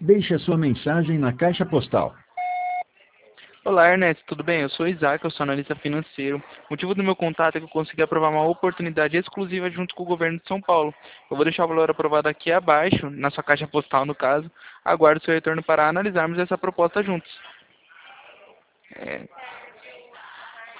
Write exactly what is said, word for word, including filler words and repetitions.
Deixe a sua mensagem na caixa postal. Olá, Ernesto, tudo bem? Eu sou Isaac, eu sou analista financeiro. O motivo do meu contato é que eu consegui aprovar uma oportunidade exclusiva junto com o governo de São Paulo. Eu vou deixar o valor aprovado aqui abaixo, na sua caixa postal no caso. Aguardo seu retorno para analisarmos essa proposta juntos. É,